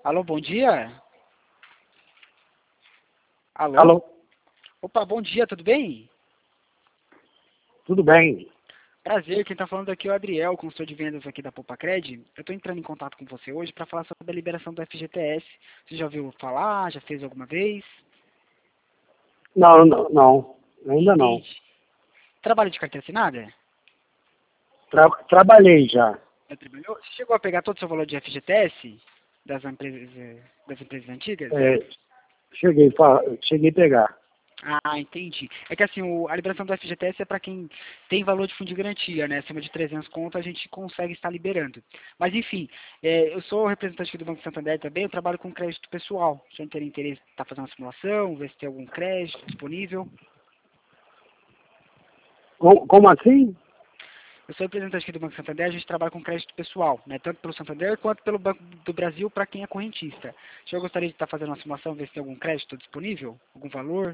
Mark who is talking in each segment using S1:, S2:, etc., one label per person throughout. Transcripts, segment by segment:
S1: Alô, bom dia? Alô?
S2: Alô,
S1: Opa, bom dia, tudo bem?
S2: tudo bem?
S1: Prazer, quem está falando aqui é o Adriel, consultor de vendas aqui da Popacred. Eu estou entrando em contato com você hoje para falar sobre a liberação do FGTS. Você já ouviu falar? Já fez alguma vez?
S2: Não, não, não, ainda não.
S1: Entendi. Trabalho de carteira assinada?
S2: Trabalhei já.
S1: Já trabalhou? Você chegou a pegar todo o seu valor de FGTS das empresas antigas?
S2: É, cheguei a pegar.
S1: Ah, entendi. É que assim, a liberação do FGTS é para quem tem valor de fundo de garantia, né? Acima de 300 conto a gente consegue estar liberando. Mas enfim, eu sou representante aqui do Banco Santander também, eu trabalho com crédito pessoal. Se eu teria interesse em estar fazendo uma simulação, ver se tem algum crédito disponível.
S2: Como assim?
S1: Eu sou representante aqui do Banco Santander, a gente trabalha com crédito pessoal, né? Tanto pelo Santander quanto pelo Banco do Brasil para quem é correntista. O senhor gostaria de estar fazendo uma simulação, ver se tem algum crédito disponível? Algum valor?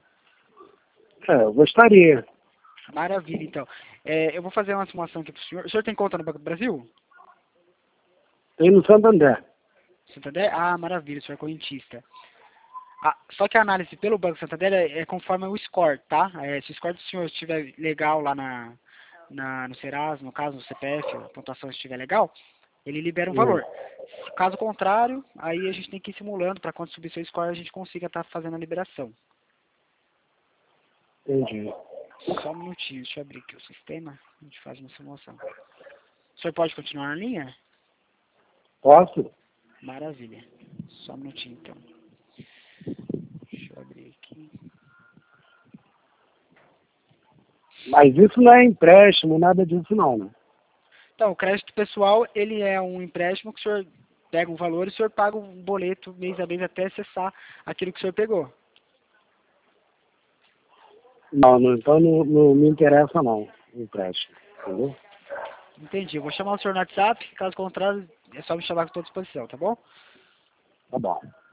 S2: Eu gostaria.
S1: Maravilha, então. Eu vou fazer uma simulação aqui para o senhor. O senhor tem conta no Banco do Brasil?
S2: Tem no Santander.
S1: Santander? Ah, maravilha, o senhor é correntista. Ah, só que a análise pelo Banco Santander é conforme o score, tá? Se o score do senhor estiver legal lá no Serasa, no caso, no CPF, a pontuação estiver legal, ele libera um
S2: Hum,
S1: valor. Caso contrário, aí a gente tem que ir simulando para quando subir seu score a gente consiga estar fazendo a liberação.
S2: entendi.
S1: Só um minutinho, deixa eu abrir aqui o sistema, a gente faz uma simulação. O senhor pode continuar na linha?
S2: Posso?
S1: Maravilha. Só um minutinho então. Deixa eu abrir aqui.
S2: Mas isso não é empréstimo, nada disso não, né?
S1: Então, o crédito pessoal, ele é um empréstimo que o senhor pega um valor e o senhor paga um boleto mês a mês até acessar aquilo que o senhor pegou.
S2: Não, então não me interessa não, empréstimo, entendeu?
S1: Entendi. Eu vou chamar o senhor no WhatsApp, caso contrário, é só me chamar que eu estou à disposição, tá bom?
S2: Tá bom.